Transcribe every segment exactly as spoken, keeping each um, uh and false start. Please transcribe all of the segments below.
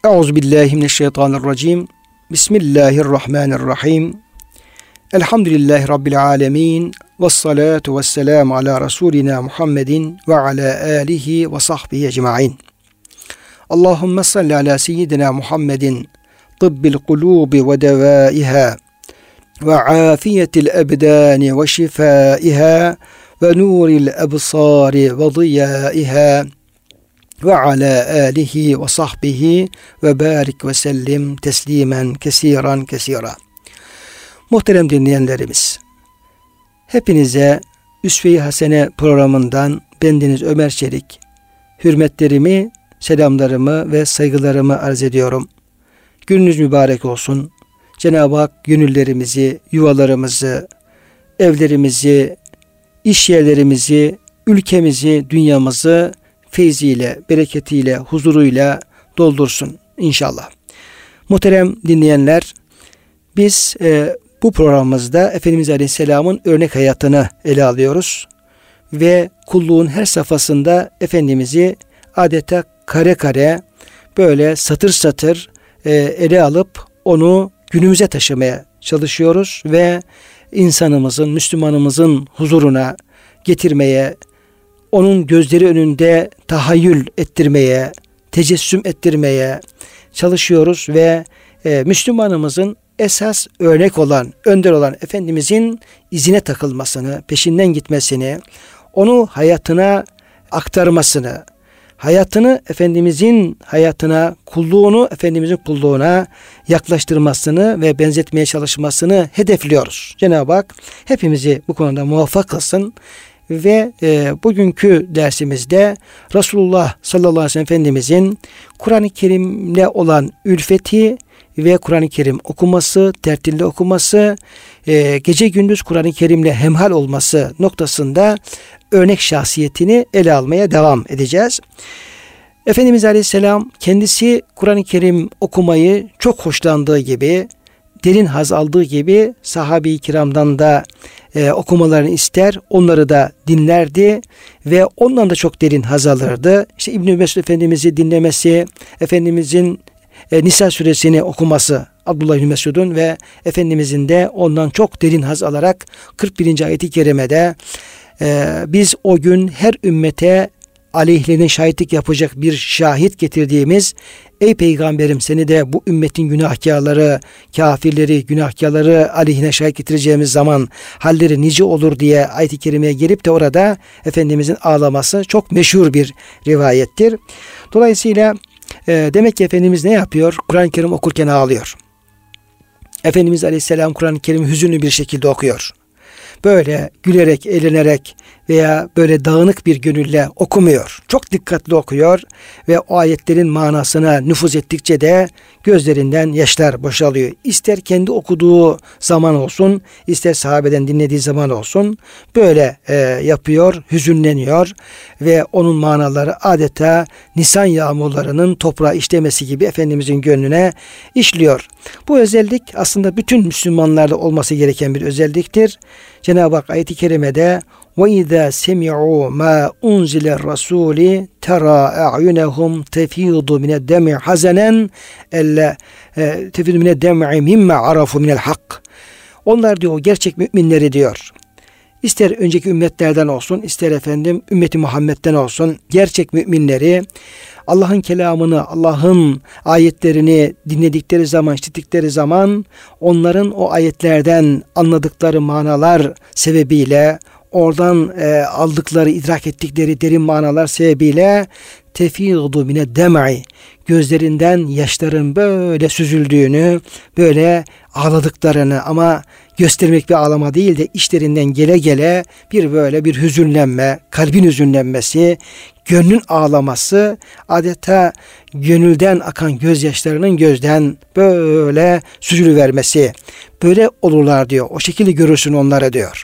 Euzubillahimineşşeytanirracim. Bismillahirrahmanirrahim. Elhamdülillahi Rabbil alemin. Vessalatu vesselamu ala Resulina Muhammedin ve ala alihi ve sahbihi ecma'in. Allahümme salli ala seyyidina Muhammedin tıbbil kulubi ve devaiha ve afiyetil ebdani ve şifaiha ve nuril ebsari ve ziyaiha ve ala alihi ve sahbihi ve barik ve sellim teslimen kesiran kesira. Muhterem dinleyenlerimiz, hepinize Üsve-i Hasene programından bendeniz Ömer Çelik, hürmetlerimi, selamlarımı ve saygılarımı arz ediyorum. Gününüz mübarek olsun. Cenab-ı Hak gönüllerimizi, yuvalarımızı, evlerimizi, iş yerlerimizi, ülkemizi, dünyamızı feyziyle, bereketiyle, huzuruyla doldursun inşallah. Muhterem dinleyenler, biz e, bu programımızda Efendimiz Aleyhisselam'ın örnek hayatını ele alıyoruz. Ve kulluğun her safhasında Efendimiz'i adeta kare kare, böyle satır satır e, ele alıp onu günümüze taşımaya çalışıyoruz. Ve insanımızın, Müslümanımızın huzuruna getirmeye, onun gözleri önünde tahayyül ettirmeye, tecessüm ettirmeye çalışıyoruz ve e, Müslümanımızın esas örnek olan, önder olan Efendimizin izine takılmasını, peşinden gitmesini, onu hayatına aktarmasını, hayatını Efendimizin hayatına, kulluğunu Efendimizin kulluğuna yaklaştırmasını ve benzetmeye çalışmasını hedefliyoruz. Cenab-ı Hak hepimizi bu konuda muvaffak kılsın. Ve e, bugünkü dersimizde Resulullah sallallahu aleyhi ve sellem Efendimizin Kur'an-ı Kerim'le olan ülfeti ve Kur'an-ı Kerim okuması, tertille okuması, e, gece gündüz Kur'an-ı Kerim'le hemhal olması noktasında örnek şahsiyetini ele almaya devam edeceğiz. Efendimiz Aleyhisselam kendisi Kur'an-ı Kerim okumayı çok hoşlandığı gibi, derin haz aldığı gibi sahabe-i kiramdan da e, okumalarını ister, onları da dinlerdi ve ondan da çok derin haz alırdı. İşte İbn-i Mesud Efendimiz'i dinlemesi, Efendimizin e, Nisa suresini okuması Abdullah İbn Mesud'un ve Efendimizin de ondan çok derin haz alarak kırk birinci ayet-i kerimede e, biz o gün her ümmete aleyhlerine şahitlik yapacak bir şahit getirdiğimiz, ey peygamberim seni de bu ümmetin günahkarları, kafirleri, günahkarları aleyhine şahit getireceğimiz zaman halleri nice olur diye ayet-i kerimeye gelip de orada Efendimizin ağlaması çok meşhur bir rivayettir. Dolayısıyla e, demek ki Efendimiz ne yapıyor? Kur'an-ı Kerim okurken ağlıyor. Efendimiz Aleyhisselam Kur'an-ı Kerim'i hüzünlü bir şekilde okuyor. Böyle gülerek, eğlenerek veya böyle dağınık bir gönülle okumuyor. Çok dikkatli okuyor ve o ayetlerin manasına nüfuz ettikçe de gözlerinden yaşlar boşalıyor. İster kendi okuduğu zaman olsun, ister sahabeden dinlediği zaman olsun böyle e, yapıyor, hüzünleniyor ve onun manaları adeta Nisan yağmurlarının toprağa işlemesi gibi Efendimizin gönlüne işliyor. Bu özellik aslında bütün Müslümanlarda olması gereken bir özelliktir. Cenab-ı Hak ayet-i kerimede وَاِذَا سَمِعُوا مَا اُنْزِلَ الرَّسُولِ تَرَى اَعْيُنَهُمْ تَفِيضُ مِنَ الدَّمْعِ حَزَنًا اَلَّا تَفِيضُ مِنَ الدَّمْعِ مِمَّا عَرَفُوا مِنَ الْحَقِّ. Onlar diyor gerçek müminleri diyor. İster önceki ümmetlerden olsun, ister efendim ümmeti Muhammed'den olsun, gerçek müminleri Allah'ın kelamını, Allah'ın ayetlerini dinledikleri zaman, işittikleri zaman onların o ayetlerden anladıkları manalar sebebiyle, oradan e, aldıkları, idrak ettikleri derin manalar sebebiyle tefîdu mine dem'i, gözlerinden yaşların böyle süzüldüğünü, böyle ağladıklarını, ama göstermek bir ağlama değil de içlerinden gele gele bir böyle bir hüzünlenme, kalbin hüzünlenmesi, gönlün ağlaması, adeta gönülden akan gözyaşlarının gözden böyle süzülüvermesi, böyle olurlar diyor. O şekilde görürsün onları diyor.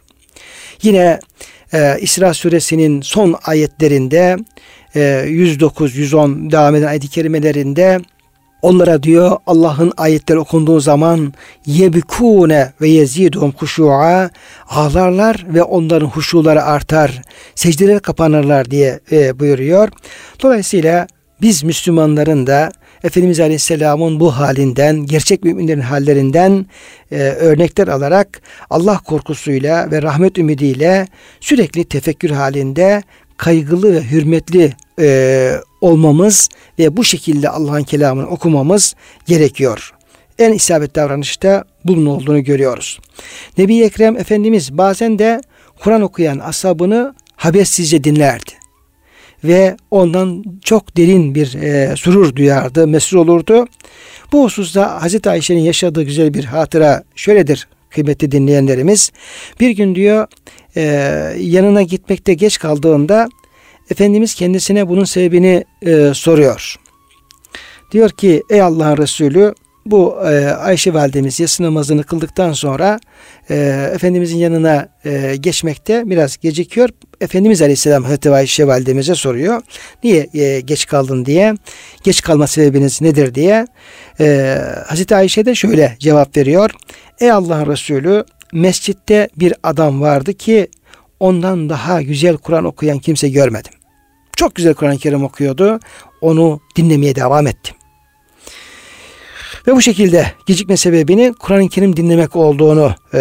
Yine e, İsra suresinin son ayetlerinde e, yüz dokuz yüz on devam eden ayet-i kerimelerinde onlara diyor Allah'ın ayetleri okunduğu zaman yebikune ve yezidum huşu'a, ağlarlar ve onların huşuları artar, secdelere kapanırlar diye e, buyuruyor. Dolayısıyla biz Müslümanların da Efendimiz Aleyhisselam'ın bu halinden, gerçek müminlerin hallerinden e, örnekler alarak Allah korkusuyla ve rahmet ümidiyle sürekli tefekkür halinde kaygılı ve hürmetli e, olmamız ve bu şekilde Allah'ın kelamını okumamız gerekiyor. En isabetli davranışta bunun olduğunu görüyoruz. Nebi-i Ekrem Efendimiz bazen de Kur'an okuyan ashabını habersizce dinlerdi. Ve ondan çok derin bir e, surur duyardı, mesrur olurdu. Bu hususta Hazreti Ayşe'nin yaşadığı güzel bir hatıra şöyledir kıymetli dinleyenlerimiz. Bir gün diyor e, yanına gitmekte geç kaldığında Efendimiz kendisine bunun sebebini e, soruyor. Diyor ki ey Allah'ın Resulü, bu e, Ayşe validemiz yatsı namazını kıldıktan sonra e, Efendimizin yanına e, geçmekte biraz gecikiyor. Efendimiz Aleyhisselam Hazreti Ayşe validemize soruyor. Niye e, geç kaldın diye. Geç kalma sebebiniz nedir diye. E, Hazreti Ayşe de şöyle cevap veriyor. Ey Allah'ın Resulü, mescitte bir adam vardı ki ondan daha güzel Kur'an okuyan kimse görmedim. Çok güzel Kur'an-ı Kerim okuyordu. Onu dinlemeye devam ettim. Ve bu şekilde gecikme sebebini Kur'an-ı Kerim dinlemek olduğunu e,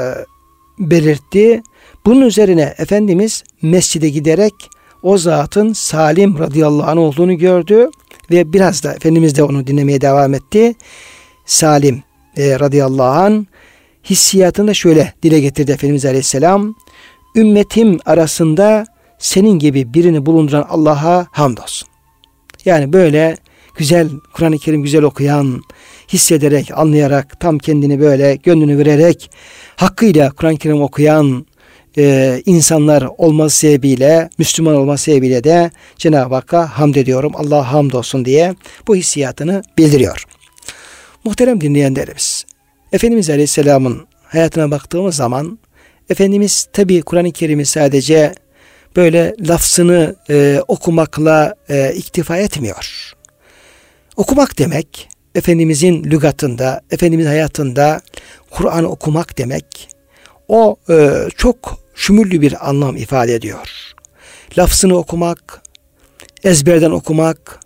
belirtti. Bunun üzerine Efendimiz mescide giderek o zatın Salim radıyallahu anh olduğunu gördü ve biraz da Efendimiz de onu dinlemeye devam etti. Salim e, radıyallahu anh hissiyatını da şöyle dile getirdi Efendimiz aleyhisselam. Ümmetim arasında senin gibi birini bulunduran Allah'a hamdolsun. Yani böyle güzel Kur'an-ı Kerim güzel okuyan, hissederek, anlayarak, tam kendini böyle gönlünü vererek hakkıyla Kur'an-ı Kerim okuyan e, insanlar olması sebebiyle, Müslüman olması sebebiyle de Cenab-ı Hakk'a hamd ediyorum. Allah'a hamdolsun diye bu hissiyatını bildiriyor. Muhterem dinleyenlerimiz, Efendimiz Aleyhisselam'ın hayatına baktığımız zaman Efendimiz tabi Kur'an-ı Kerim'i sadece böyle lafzını e, okumakla e, iktifa etmiyor. Okumak demek, Efendimizin lügatında, Efendimizin hayatında Kur'an okumak demek, o e, çok şümüllü bir anlam ifade ediyor. Lafzını okumak, ezberden okumak,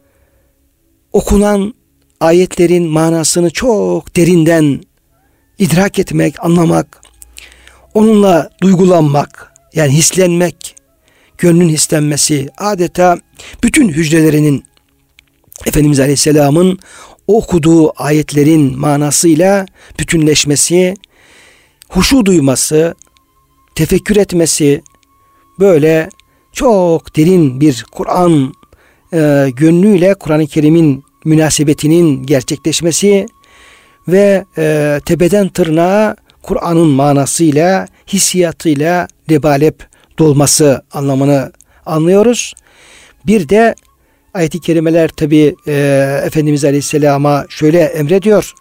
okunan ayetlerin manasını çok derinden idrak etmek, anlamak, onunla duygulanmak, yani hislenmek, gönlün hislenmesi, adeta bütün hücrelerinin Efendimiz Aleyhisselam'ın okuduğu ayetlerin manasıyla bütünleşmesi, huşu duyması, tefekkür etmesi, böyle çok derin bir Kur'an e, gönlüyle Kur'an-ı Kerim'in münasebetinin gerçekleşmesi ve e, tepeden tırnağa Kur'an'ın manasıyla, hissiyatıyla lebalep dolması anlamını anlıyoruz. Bir de ayet-i kerimeler tabi e, Efendimiz Aleyhisselam'a şöyle emrediyor.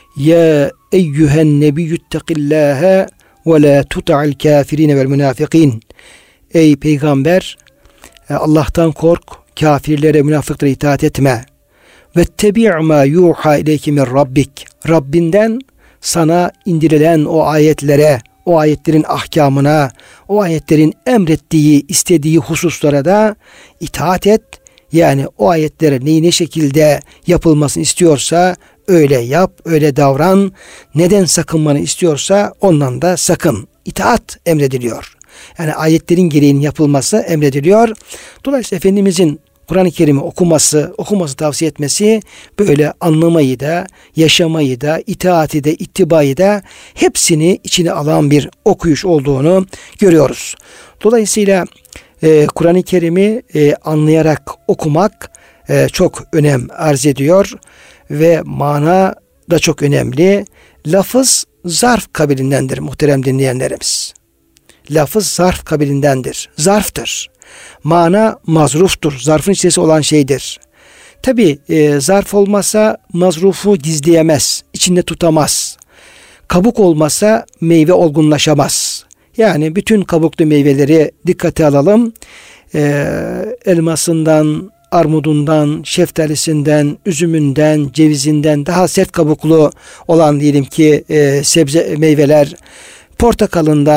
Ya eyyühen nebiyyüttekillâhe ve la tuta'il kafirine vel münafikin. Ey peygamber, Allah'tan kork, kafirlere, münafıklara itaat etme. Ve tebi' ma yuha ileyke min rabbik. Rabbinden sana indirilen o ayetlere, o ayetlerin ahkamına, o ayetlerin emrettiği, istediği hususlara da itaat et. Yani o ayetlere neyi ne şekilde yapılmasını istiyorsa öyle yap, öyle davran. Neden sakınmanı istiyorsa ondan da sakın. İtaat emrediliyor. Yani ayetlerin gereğinin yapılması emrediliyor. Dolayısıyla Efendimizin Kur'an-ı Kerim'i okuması, okuması tavsiye etmesi böyle anlamayı da, yaşamayı da, itaati de, ittibayı da hepsini içine alan bir okuyuş olduğunu görüyoruz. Dolayısıyla e, Kur'an-ı Kerim'i e, anlayarak okumak e, çok önem arz ediyor ve mana da çok önemli. Lafız zarf kabilindendir muhterem dinleyenlerimiz. Lafız zarf kabilindendir. Zarftır. Mana mazruftur. Zarfın içerisinde olan şeydir. Tabi e, zarf olmasa mazrufu gizleyemez. İçinde tutamaz. Kabuk olmasa meyve olgunlaşamaz. Yani bütün kabuklu meyveleri dikkate alalım. E, elmasından, armudundan, şeftalisinden, üzümünden, cevizinden daha sert kabuklu olan diyelim ki e, sebze meyveler, portakalından,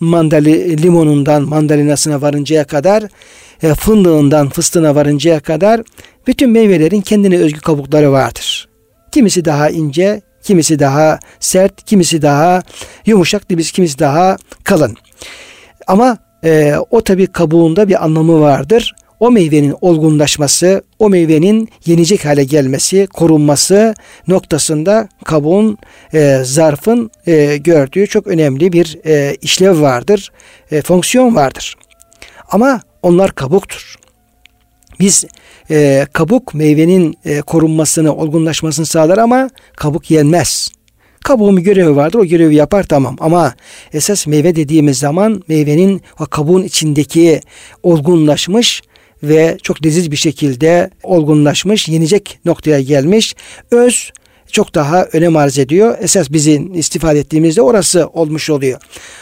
mandali, limonundan mandalinasına varıncaya kadar, e, fındığından fıstığına varıncaya kadar bütün meyvelerin kendine özgü kabukları vardır. Kimisi daha ince, kimisi daha sert, kimisi daha yumuşak, kimisi daha kalın. Ama e, o tabii kabuğunda bir anlamı vardır. O meyvenin olgunlaşması, o meyvenin yenecek hale gelmesi, korunması noktasında kabuğun, e, zarfın e, gördüğü çok önemli bir e, işlev vardır, e, fonksiyon vardır. Ama onlar kabuktur. Biz e, kabuk meyvenin e, korunmasını, olgunlaşmasını sağlar ama kabuk yenmez. Kabuğun bir görevi vardır, o görevi yapar, tamam, ama esas meyve dediğimiz zaman meyvenin o kabuğun içindeki olgunlaşmış ve çok leziz bir şekilde olgunlaşmış, yenecek noktaya gelmiş öz çok daha önem arz ediyor. Esas bizim istifade ettiğimizde orası olmuş oluyor.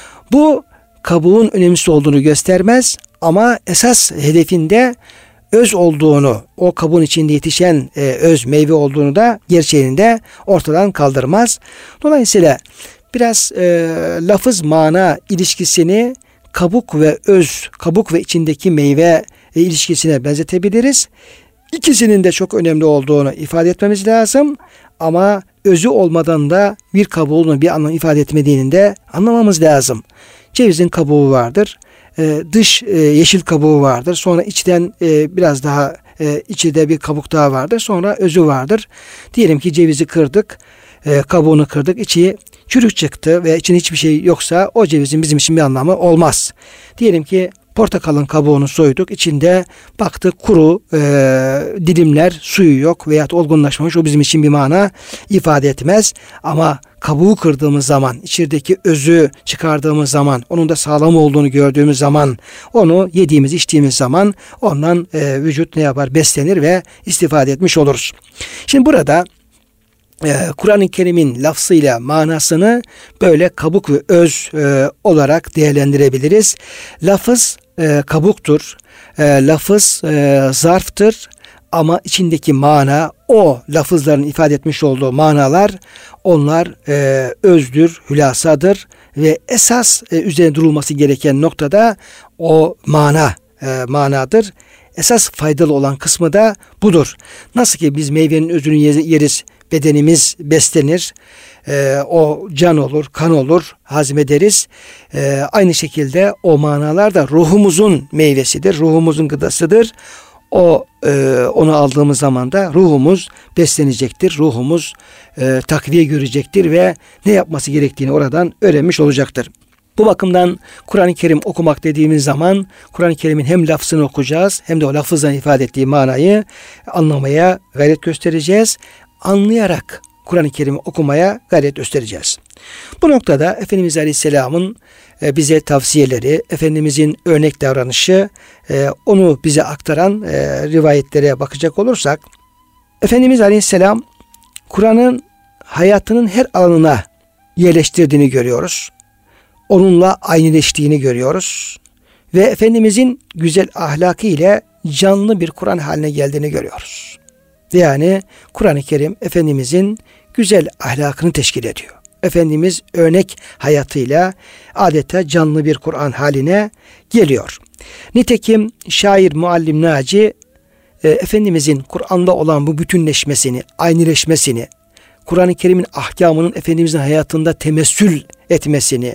Bu kabuğun önemsiz olduğunu göstermez ama esas hedefinde öz olduğunu, o kabuğun içinde yetişen e, öz meyve olduğunu da gerçeğinde ortadan kaldırmaz. Dolayısıyla biraz e, lafız mana ilişkisini kabuk ve öz, kabuk ve içindeki meyve e, ilişkisine benzetebiliriz. İkisinin de çok önemli olduğunu ifade etmemiz lazım. Ama özü olmadan da bir kabuğunu bir anlam ifade etmediğini de anlamamız lazım. Cevizin kabuğu vardır. Ee, dış e, yeşil kabuğu vardır. Sonra içten e, biraz daha e, içinde bir kabuk daha vardır. Sonra özü vardır. Diyelim ki cevizi kırdık. E, kabuğunu kırdık. İçi çürük çıktı ve içinde hiçbir şey yoksa o cevizin bizim için bir anlamı olmaz. Diyelim ki portakalın kabuğunu soyduk. İçinde baktık kuru e, dilimler, suyu yok veyahut olgunlaşmamış. O bizim için bir mana ifade etmez. Ama kabuğu kırdığımız zaman, içerideki özü çıkardığımız zaman, onun da sağlam olduğunu gördüğümüz zaman, onu yediğimiz, içtiğimiz zaman ondan e, vücut ne yapar? Beslenir ve istifade etmiş oluruz. Şimdi burada Ee, Kur'an-ı Kerim'in lafzıyla manasını böyle kabuk ve öz e, olarak değerlendirebiliriz. Lafız e, kabuktur, e, lafız e, zarftır ama içindeki mana, o lafızların ifade etmiş olduğu manalar, onlar e, özdür, hülasadır ve esas e, üzerine durulması gereken noktada o mana e, manadır. Esas faydalı olan kısmı da budur. Nasıl ki biz meyvenin özünü yeriz, bedenimiz beslenir, e, o can olur, kan olur, hazmederiz. E, aynı şekilde o manalar da ruhumuzun meyvesidir, ruhumuzun gıdasıdır. O e, onu aldığımız zaman da ruhumuz beslenecektir, ruhumuz e, takviye görecektir ve ne yapması gerektiğini oradan öğrenmiş olacaktır. Bu bakımdan Kur'an-ı Kerim okumak dediğimiz zaman Kur'an-ı Kerim'in hem lafzını okuyacağız hem de o lafızdan ifade ettiği manayı anlamaya gayret göstereceğiz. Anlayarak Kur'an-ı Kerim'i okumaya gayret göstereceğiz. Bu noktada Efendimiz Aleyhisselam'ın bize tavsiyeleri, Efendimizin örnek davranışı, onu bize aktaran rivayetlere bakacak olursak, Efendimiz Aleyhisselam Kur'an'ın hayatının her alanına yerleştirdiğini görüyoruz. Onunla aynıleştiğini görüyoruz. Ve Efendimizin güzel ahlakı ile canlı bir Kur'an haline geldiğini görüyoruz. Yani Kur'an-ı Kerim Efendimizin güzel ahlakını teşkil ediyor. Efendimiz örnek hayatıyla adeta canlı bir Kur'an haline geliyor. Nitekim şair Muallim Naci e, Efendimizin Kur'an'da olan bu bütünleşmesini, aynıleşmesini, Kur'an-ı Kerim'in ahkamının Efendimizin hayatında temessül etmesini,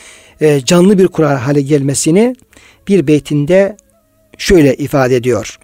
e, canlı bir Kur'an hale gelmesini bir beytinde şöyle ifade ediyor.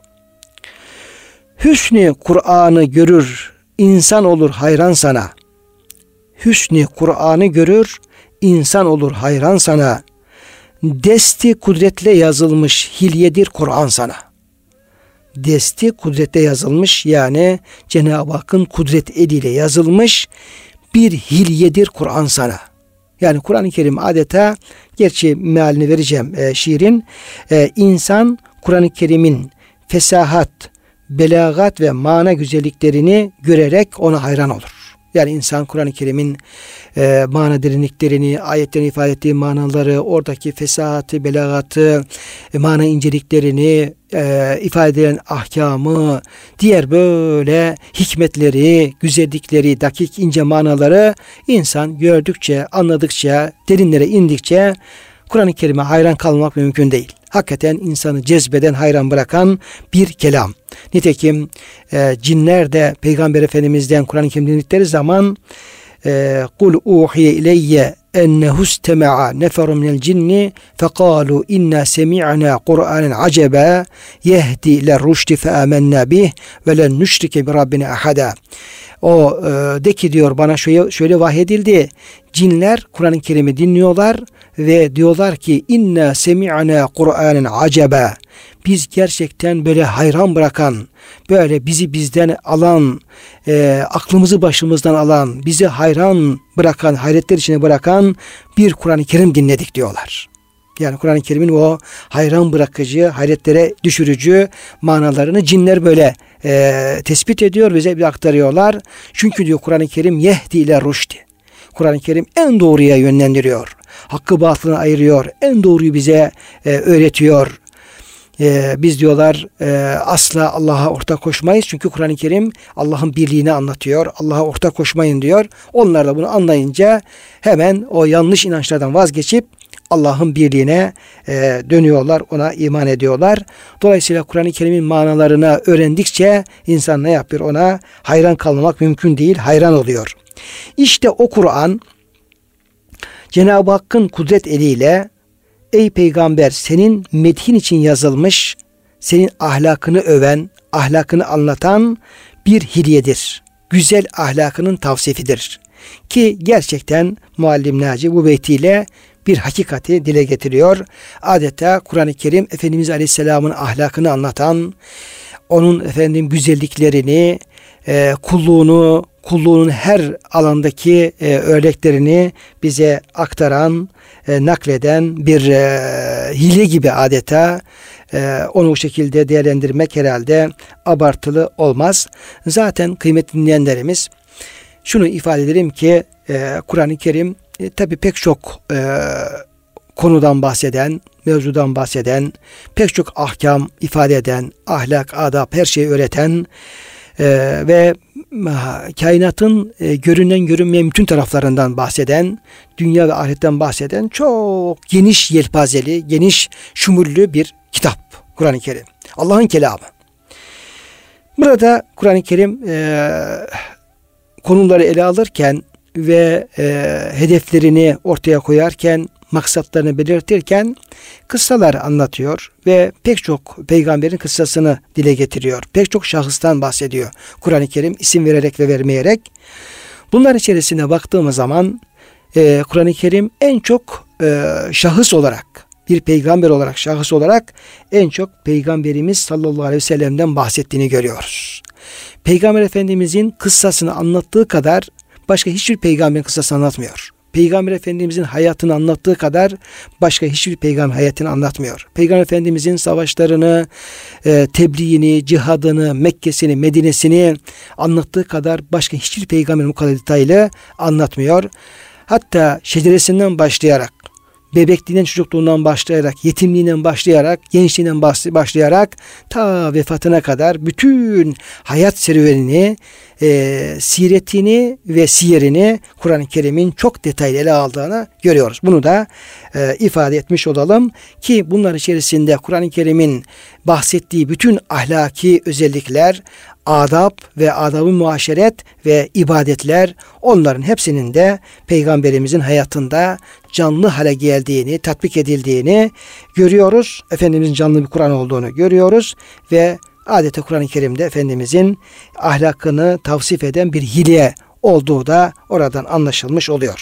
Hüsnü Kur'an'ı görür, insan olur hayran sana. Hüsnü Kur'an'ı görür, insan olur hayran sana. Desti kudretle yazılmış hilyedir Kur'an sana. Desti kudretle yazılmış, yani Cenab-ı Hakk'ın kudret eliyle yazılmış bir hilyedir Kur'an sana. Yani Kur'an-ı Kerim adeta, gerçi mealini vereceğim e, şiirin, e, insan Kur'an-ı Kerim'in fesahat, belagat ve mana güzelliklerini görerek ona hayran olur. Yani insan Kur'an-ı Kerim'in e, mana derinliklerini, ayetlerin ifade ettiği manaları, oradaki fesahatı, belagatı, e, mana inceliklerini, e, ifade eden ahkamı, diğer böyle hikmetleri, güzellikleri, dakik ince manaları insan gördükçe, anladıkça, derinlere indikçe Kur'an-ı Kerim'e hayran kalmak mümkün değil. Hakikaten insanı cezbeden, hayran bırakan bir kelam. Nitekim e, cinler de Peygamber Efendimiz'den Kur'an-ı Kerim dinledikleri zaman kul uhiye ileyye ennehu istema'a neferun minel cinni fekalu inna semi'na Kur'anen acaba yehdi ile rüşdi fe amennâ bih ve len nüşrike bi rabbine ahada. O e, de ki diyor bana şöyle, şöyle vahyedildi. Cinler Kur'an-ı Kerim'i dinliyorlar ve diyorlar ki inna semi'na Kur'anen acaba. Biz gerçekten böyle hayran bırakan, böyle bizi bizden alan, e, aklımızı başımızdan alan, bizi hayran bırakan, hayretler içine bırakan bir Kur'an-ı Kerim dinledik diyorlar. Yani Kur'an-ı Kerim'in o hayran bırakıcı, hayretlere düşürücü manalarını cinler böyle e, tespit ediyor, bize bir aktarıyorlar. Çünkü diyor Kur'an-ı Kerim yehdi ile rüşdi. Kur'an-ı Kerim en doğruya yönlendiriyor. Hakkı batılını ayırıyor. En doğruyu bize e, öğretiyor. Ee, biz diyorlar e, asla Allah'a ortak koşmayız. Çünkü Kur'an-ı Kerim Allah'ın birliğini anlatıyor. Allah'a ortak koşmayın diyor. Onlar da bunu anlayınca hemen o yanlış inançlardan vazgeçip Allah'ın birliğine e, dönüyorlar. Ona iman ediyorlar. Dolayısıyla Kur'an-ı Kerim'in manalarını öğrendikçe insan ne yapıyor? Ona hayran kalmamak mümkün değil. Hayran oluyor. İşte o Kur'an Cenab-ı Hakk'ın kudret eliyle ey peygamber senin medhin için yazılmış, senin ahlakını öven, ahlakını anlatan bir hilyedir. Güzel ahlakının tavsifidir. Ki gerçekten Muallim Naci bu beytiyle bir hakikati dile getiriyor. Adeta Kur'an-ı Kerim Efendimiz Aleyhisselam'ın ahlakını anlatan, onun efendim güzelliklerini, e, kulluğunu, kulluğunun her alandaki e, örneklerini bize aktaran, e, nakleden bir e, hile gibi adeta. E, onu o şekilde değerlendirmek herhalde abartılı olmaz. Zaten kıymetli dinleyenlerimiz şunu ifade edelim ki e, Kur'an-ı Kerim e, tabi pek çok e, konudan bahseden, mevzudan bahseden, pek çok ahkam ifade eden, ahlak, adab, her şeyi öğreten e, ve kainatın e, görünen görünmeyen bütün taraflarından bahseden, dünya ve ahiretten bahseden çok geniş yelpazeli, geniş şumullü bir kitap Kur'an-ı Kerim. Allah'ın kelamı. Burada Kur'an-ı Kerim e, konuları ele alırken ve e, hedeflerini ortaya koyarken, maksatlarını belirtirken kıssalar anlatıyor ve pek çok peygamberin kıssasını dile getiriyor. Pek çok şahıstan bahsediyor Kur'an-ı Kerim isim vererek ve vermeyerek. Bunlar içerisine baktığımız zaman e, Kur'an-ı Kerim en çok e, şahıs olarak, bir peygamber olarak, şahıs olarak en çok Peygamberimiz sallallahu aleyhi ve sellem'den bahsettiğini görüyoruz. Peygamber Efendimizin kıssasını anlattığı kadar başka hiçbir peygamberin kıssasını anlatmıyor. Peygamber Efendimizin hayatını anlattığı kadar başka hiçbir peygamber hayatını anlatmıyor. Peygamber Efendimizin savaşlarını, e, tebliğini, cihadını, Mekke'sini, Medine'sini anlattığı kadar başka hiçbir peygamber bu kadar detaylı anlatmıyor. Hatta şeceresinden başlayarak, bebekliğinden, çocukluğundan başlayarak, yetimliğinden başlayarak, gençliğinden başlayarak ta vefatına kadar bütün hayat serüvenini, e, siretini ve siyerini Kur'an-ı Kerim'in çok detaylı ele aldığını görüyoruz. Bunu da e, ifade etmiş olalım ki bunlar içerisinde Kur'an-ı Kerim'in bahsettiği bütün ahlaki özellikler, adab ve adab-ı muaşeret ve ibadetler, onların hepsinin de Peygamberimizin hayatında canlı hale geldiğini, tatbik edildiğini görüyoruz. Efendimizin canlı bir Kur'an olduğunu görüyoruz ve adeta Kur'an-ı Kerim'de Efendimizin ahlakını tavsif eden bir hilye olduğu da oradan anlaşılmış oluyor.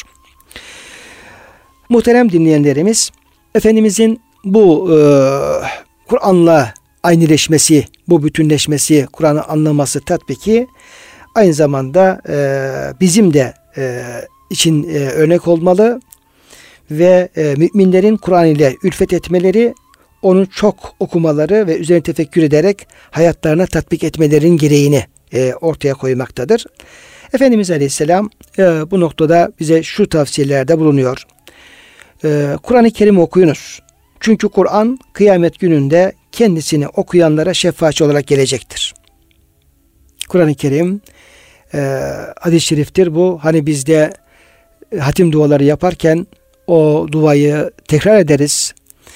Muhterem dinleyenlerimiz, Efendimizin bu e, Kur'an'la aynıleşmesi, bu bütünleşmesi, Kur'an'ı anlaması, tatbiki aynı zamanda e, bizim de e, için e, örnek olmalı ve e, müminlerin Kur'an ile ülfet etmeleri, onu çok okumaları ve üzerine tefekkür ederek hayatlarına tatbik etmelerinin gereğini e, ortaya koymaktadır. Efendimiz Aleyhisselam e, bu noktada bize şu tavsiyelerde bulunuyor. E, Kur'an-ı Kerim okuyunuz. Çünkü Kur'an kıyamet gününde kendisini okuyanlara şefaatçi olarak gelecektir. Kur'an-ı Kerim e, hadis-i şeriftir bu. Hani bizde hatim duaları yaparken o duayı tekrar ederiz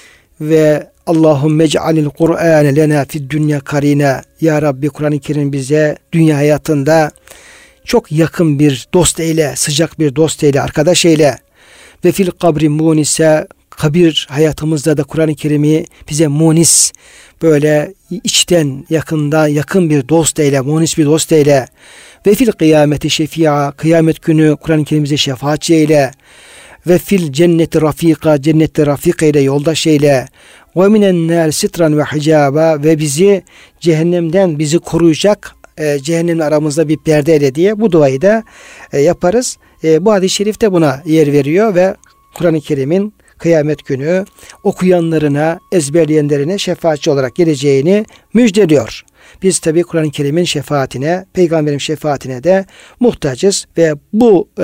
ve Allahümme ec'alil Kur'ane lena fid dünya karina. Ya Rabbi, Kur'an-ı Kerim bize dünya hayatında çok yakın bir dost eyle, sıcak bir dost eyle, arkadaş eyle. Ve fil kabri munise, kabir hayatımızda da Kur'an-ı Kerim'i bize munis, böyle içten yakında yakın bir dost eyle, munis bir dost eyle. Ve fil kıyameti şefia, kıyamet günü Kur'an-ı Kerim bize şefaatçi eyle. Ve fil cenneti rafika, cennette rafik eyle, yoldaş eyle. Ve minen nâr sitran ve hicaba, ve bizi cehennemden bizi koruyacak, e, cehennemle aramızda bir perde eyle diye bu duayı da e, yaparız. E, bu hadis-i şerif de buna yer veriyor ve Kur'an-ı Kerim'in kıyamet günü okuyanlarına, ezberleyenlerine şefaatçi olarak geleceğini müjdeliyor. Biz tabi Kur'an-ı Kerim'in şefaatine, Peygamberin şefaatine de muhtacız ve bu e,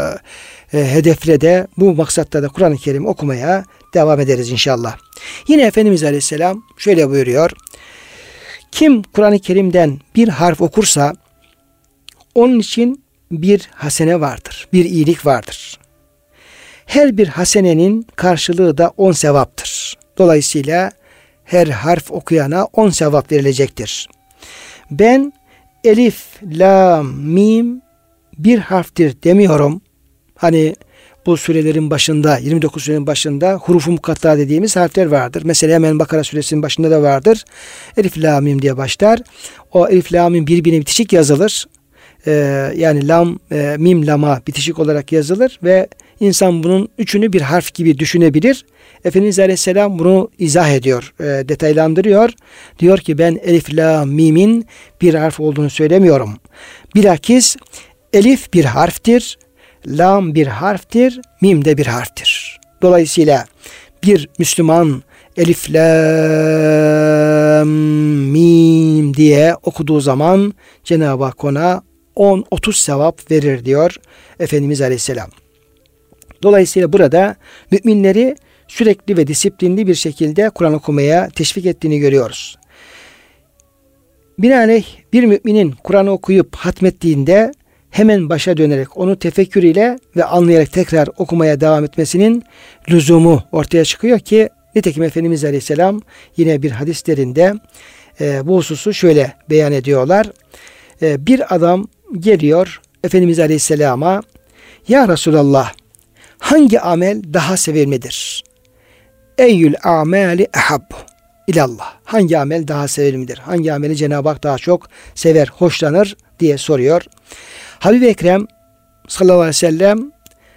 e, hedefle de, bu maksatla da Kur'an-ı Kerim okumaya devam ederiz inşallah. Yine Efendimiz Aleyhisselam şöyle buyuruyor: kim Kur'an-ı Kerim'den bir harf okursa onun için bir hasene vardır, bir iyilik vardır. Her bir hasenenin karşılığı da on sevaptır. Dolayısıyla her harf okuyana on sevap verilecektir. Ben elif, la, mim bir harftir demiyorum. Hani bu surelerin başında, yirmi dokuz surenin başında hurufu mukatta dediğimiz harfler vardır. Mesela hemen Bakara suresinin başında da vardır. Elif, la, mim diye başlar. O elif, la, mim birbirine bitişik yazılır. Ee, yani lam, e, mim, lama bitişik olarak yazılır ve insan bunun üçünü bir harf gibi düşünebilir. Efendimiz Aleyhisselam bunu izah ediyor, e, detaylandırıyor. Diyor ki ben elif, la, mimin bir harf olduğunu söylemiyorum. Bilakis elif bir harftir, lam bir harftir, mim de bir harftir. Dolayısıyla bir Müslüman elif, lam, mim diye okuduğu zaman Cenab-ı Hak ona on otuz sevap verir diyor Efendimiz Aleyhisselam. Dolayısıyla burada müminleri sürekli ve disiplinli bir şekilde Kur'an okumaya teşvik ettiğini görüyoruz. Binaenaleyh bir müminin Kur'an'ı okuyup hatmettiğinde hemen başa dönerek onu tefekkür ile ve anlayarak tekrar okumaya devam etmesinin lüzumu ortaya çıkıyor ki nitekim Efendimiz Aleyhisselam yine bir hadislerinde e, bu hususu şöyle beyan ediyorlar. E, bir adam geliyor Efendimiz Aleyhisselam'a, ya Resulallah, hangi amel daha sevilmedir? Eyyül ameli ehabbu ilallah. Hangi amel daha sevilmedir? Hangi ameli Cenab-ı Hak daha çok sever, hoşlanır diye soruyor. Habib-i Ekrem sallallahu aleyhi ve sellem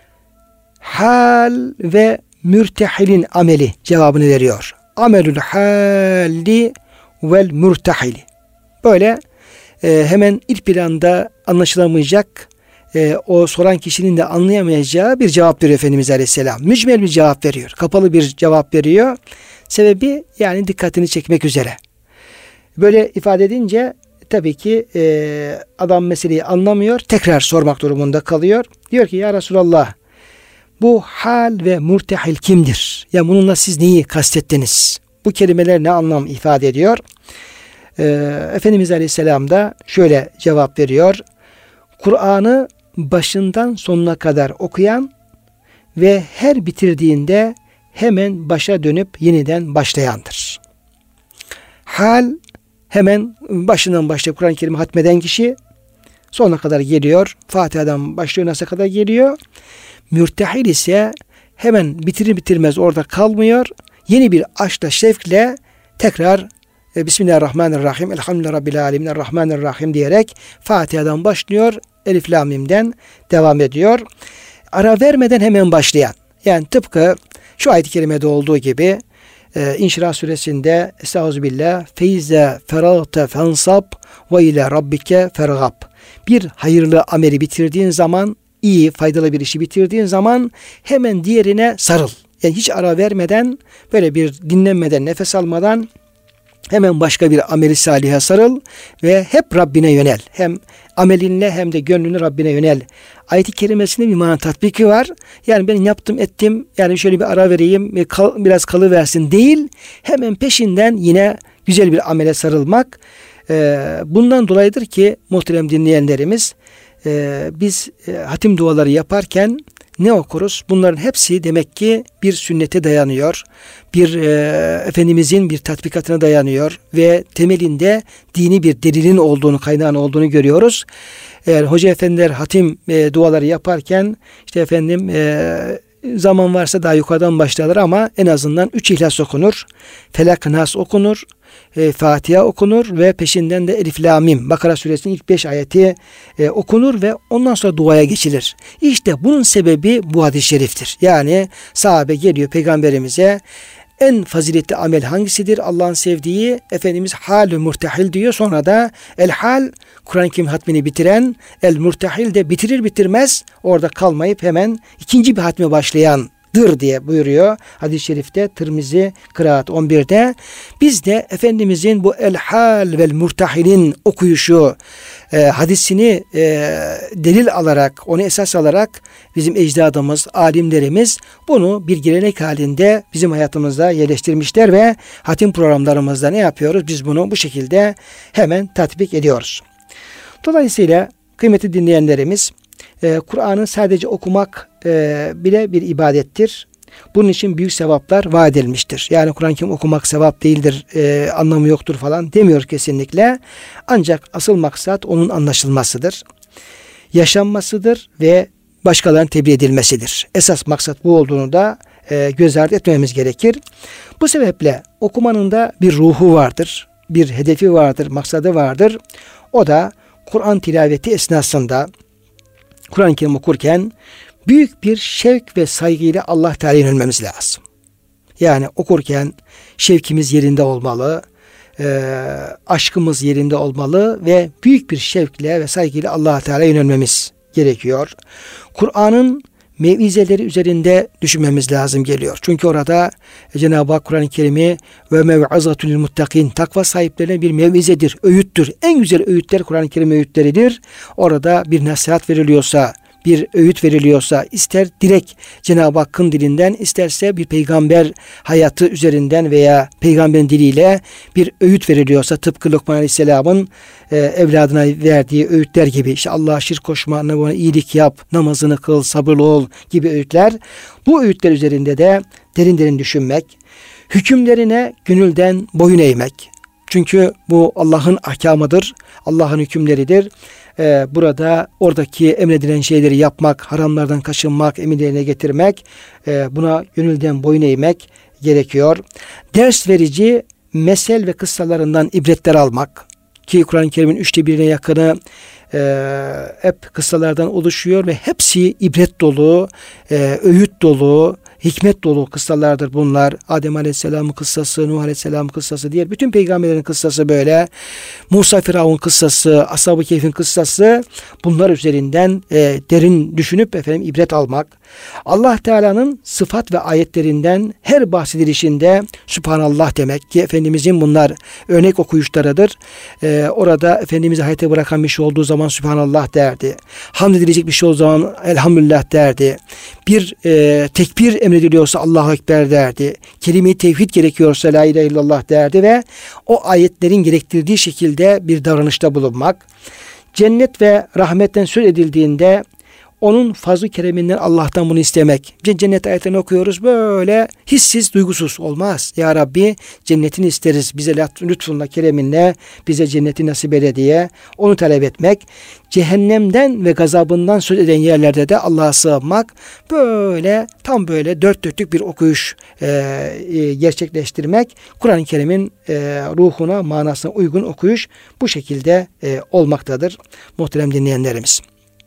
hal ve mürtehilin ameli cevabını veriyor. Amelül halli vel mürtehili. Böyle e, hemen ilk planda anlaşılamayacak, e, o soran kişinin de anlayamayacağı bir cevap veriyor Efendimiz Aleyhisselam. Mücmel bir cevap veriyor. Kapalı bir cevap veriyor. Sebebi yani dikkatini çekmek üzere. Böyle ifade edince tabii ki e, adam meseleyi anlamıyor. Tekrar sormak durumunda kalıyor. Diyor ki ya Resulallah, bu hal ve mürtehil kimdir? Ya bununla siz neyi kastettiniz? Bu kelimeler ne anlam ifade ediyor? E, Efendimiz Aleyhisselam da şöyle cevap veriyor. Kur'an'ı başından sonuna kadar okuyan ve her bitirdiğinde hemen başa dönüp yeniden başlayandır. Hal, hemen başından başlayıp Kur'an-ı Kerim'i hatmeden kişi sonuna kadar geliyor. Fatiha'dan başlıyor, Nas'a kadar geliyor. Mürtehil ise hemen bitirir bitirmez orada kalmıyor. Yeni bir aşkla, şevkle tekrar e, Bismillahirrahmanirrahim, Elhamdülillahi Rabbil Alemin, Errahmanirrahim diyerek Fatiha'dan başlıyor. Elif Lam Mim'den devam ediyor. Ara vermeden hemen başlayan. Yani tıpkı şu ayet-i kerimede olduğu gibi e, İnşirah suresinde Estağfirullah feize feragte fensab ve ile rabbike fergab. Bir hayırlı ameli bitirdiğin zaman, iyi, faydalı bir işi bitirdiğin zaman hemen diğerine sarıl. Yani hiç ara vermeden, böyle bir dinlenmeden, nefes almadan hemen başka bir ameli salihe sarıl ve hep Rabbine yönel. Hem amelinle hem de gönlünü Rabbine yönel. Ayet-i kerimesinde bir mana tatbiki var. Yani ben yaptım ettim, yani şöyle bir ara vereyim, biraz kalıversin değil. Hemen peşinden yine güzel bir amele sarılmak. Bundan dolayıdır ki muhterem dinleyenlerimiz, biz hatim duaları yaparken ne okuruz? Bunların hepsi demek ki bir sünnete dayanıyor. Bir e, Efendimizin bir tatbikatına dayanıyor ve temelinde dini bir delilin olduğunu, kaynağın olduğunu görüyoruz. Eğer hoca efendiler hatim e, duaları yaparken işte efendim e, zaman varsa daha yukarıdan başlarlar ama en azından üç İhlas okunur. Felak Nas okunur. E, Fatiha okunur ve peşinden de Elif La Mim Bakara suresinin ilk beş ayeti e, okunur ve ondan sonra duaya geçilir. İşte bunun sebebi bu hadis-i şeriftir. Yani sahabe geliyor peygamberimize, en faziletli amel hangisidir? Allah'ın sevdiği, Efendimiz hal-ü murtahil diyor. Sonra da el hal, Kur'an-ı Kerim hatmini bitiren, el murtahil de bitirir bitirmez orada kalmayıp hemen ikinci bir hatme başlayandır diye buyuruyor hadis-i şerifte, Tirmizi Kıraat on birde. Biz de Efendimizin bu el hal vel murtahilin okuyuşu e, hadisini e, delil alarak, onu esas alarak bizim ecdadımız, alimlerimiz bunu bir gelenek halinde bizim hayatımızda yerleştirmişler ve hatim programlarımızda ne yapıyoruz? Biz bunu bu şekilde hemen tatbik ediyoruz. Dolayısıyla kıymetli dinleyenlerimiz, e, Kur'an'ı sadece okumak e, bile bir ibadettir. Bunun için büyük sevaplar vaat edilmiştir. Yani Kur'an-ı Kerim okumak sevap değildir, e, anlamı yoktur falan demiyor kesinlikle. Ancak asıl maksat onun anlaşılmasıdır, yaşanmasıdır ve başkalarının tebliğ edilmesidir. Esas maksat bu olduğunu da e, göz ardı etmemiz gerekir. Bu sebeple okumanın da bir ruhu vardır, bir hedefi vardır, maksadı vardır. O da Kur'an tilaveti esnasında Kur'an-ı Kerim okurken büyük bir şevk ve saygıyla Allah Teala'ya yönelmemiz lazım. Yani okurken şevkimiz yerinde olmalı, e, aşkımız yerinde olmalı ve büyük bir şevkle ve saygıyla Allah Teala'ya yönelmemiz gerekiyor. Kur'an'ın mevizeleri üzerinde düşünmemiz lazım geliyor. Çünkü orada Cenab-ı Hak Kur'an-ı Kerim'i ve mev'azatul lil muttakin, takva sahiplerine bir mevizedir, öğüttür. En güzel öğütler Kur'an-ı Kerim öğütleridir. Orada bir nasihat veriliyorsa, bir öğüt veriliyorsa, ister direkt Cenab-ı Hakk'ın dilinden, isterse bir peygamber hayatı üzerinden veya peygamberin diliyle bir öğüt veriliyorsa, tıpkı Lokman Aleyhisselam'ın e, evladına verdiği öğütler gibi, işte Allah'a şirk koşma, ona iyilik yap, namazını kıl, sabırlı ol gibi öğütler. Bu öğütler üzerinde de derin derin düşünmek, hükümlerine gönülden boyun eğmek. Çünkü bu Allah'ın ahkamıdır, Allah'ın hükümleridir. Ee, burada oradaki emredilen şeyleri yapmak, haramlardan kaçınmak, emirlerine getirmek, e, buna gönülden boyun eğmek gerekiyor. Ders verici mesel ve kıssalarından ibretler almak, ki Kur'an-ı Kerim'in üçte birine yakını e, hep kıssalardan oluşuyor ve hepsi ibret dolu, e, öğüt dolu, hikmet dolu kıssalardır bunlar. Adem Aleyhisselam'ın kıssası, Nuh Aleyhisselam'ın kıssası, diğer bütün peygamberlerin kıssası böyle. Musa Firavun kıssası, Ashab-ı Kehf'in kıssası, bunlar üzerinden e, derin düşünüp efendim ibret almak. Allah Teala'nın sıfat ve ayetlerinden her bahsedilişinde Sübhanallah demek ki Efendimizin bunlar örnek okuyuşlarıdır. E, orada Efendimiz'i hayata bırakan bir şey olduğu zaman Sübhanallah derdi. Hamd edilecek bir şey olduğu zaman Elhamdülillah derdi. Bir e, tekbir emrediliyorsa Allahu Ekber derdi. Kelime-i tevhid gerekiyorsa La ilahe illallah derdi ve o ayetlerin gerektirdiği şekilde bir davranışta bulunmak. Cennet ve rahmetten söz edildiğinde onun fazl-ı kereminden Allah'tan bunu istemek. Cennet ayetlerini okuyoruz, böyle hissiz, duygusuz olmaz. Ya Rabbi cennetini isteriz. Bize lütfunla, kereminle bize cenneti nasip eyle diye onu talep etmek. Cehennemden ve gazabından söz eden yerlerde de Allah'a sığınmak. Böyle tam böyle dört dörtlük bir okuyuş e, e, gerçekleştirmek. Kur'an-ı Kerim'in e, ruhuna, manasına uygun okuyuş bu şekilde e, olmaktadır muhterem dinleyenlerimiz.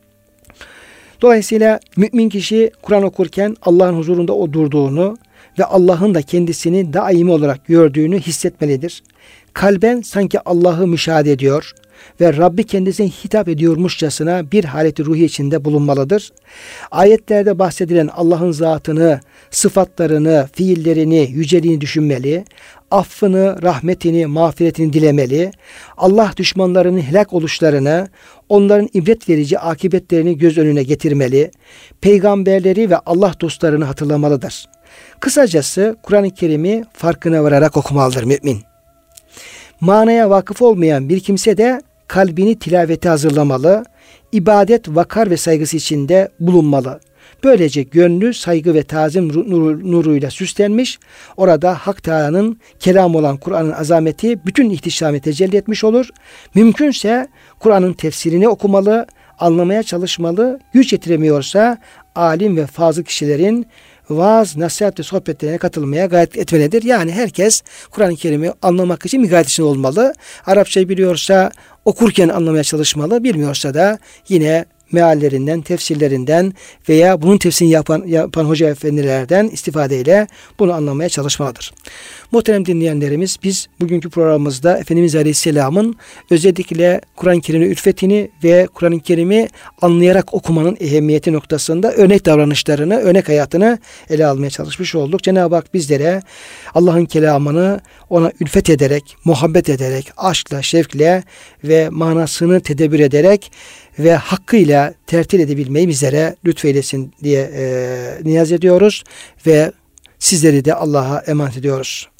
Dolayısıyla mümin kişi Kur'an okurken Allah'ın huzurunda o durduğunu ve Allah'ın da kendisini daimi olarak gördüğünü hissetmelidir. Kalben sanki Allah'ı müşahede ediyor ve Rabbi kendisine hitap ediyormuşçasına bir haleti ruhi içinde bulunmalıdır. Ayetlerde bahsedilen Allah'ın zatını, sıfatlarını, fiillerini, yüceliğini düşünmeli, affını, rahmetini, mağfiretini dilemeli, Allah düşmanlarının helak oluşlarını, onların ibret verici akıbetlerini göz önüne getirmeli, peygamberleri ve Allah dostlarını hatırlamalıdır. Kısacası Kur'an-ı Kerim'i farkına vararak okumalıdır mümin. Manaya vakıf olmayan bir kimse de kalbini tilavete hazırlamalı, ibadet, vakar ve saygısı içinde bulunmalı. Böylece gönlü saygı ve tazim nuru, nuruyla süslenmiş. Orada Hak Teâlâ'nın kelamı olan Kur'an'ın azameti bütün ihtişamı tecelli etmiş olur. Mümkünse Kur'an'ın tefsirini okumalı, anlamaya çalışmalı. Güç yetiremiyorsa alim ve fazıl kişilerin vaaz, nasihat ve sohbetlerine katılmaya gayret etmelidir. Yani herkes Kur'an-ı Kerim'i anlamak için bir gayret içinde olmalı. Arapçayı biliyorsa okurken anlamaya çalışmalı. Bilmiyorsa da yine meallerinden, tefsirlerinden veya bunun tefsirini yapan, yapan hoca efendilerden istifadeyle bunu anlamaya çalışmalıdır. Muhterem dinleyenlerimiz, biz bugünkü programımızda Efendimiz Aleyhisselam'ın özellikle Kur'an-ı Kerim'in ülfetini ve Kur'an-ı Kerim'i anlayarak okumanın ehemmiyeti noktasında örnek davranışlarını, örnek hayatını ele almaya çalışmış olduk. Cenab-ı Hak bizlere Allah'ın kelamını ona ülfet ederek, muhabbet ederek, aşkla, şevkle ve manasını tedebbür ederek ve hakkıyla tertil edebilmeyi bizlere lütfeylesin diye e, niyaz ediyoruz ve sizleri de Allah'a emanet ediyoruz.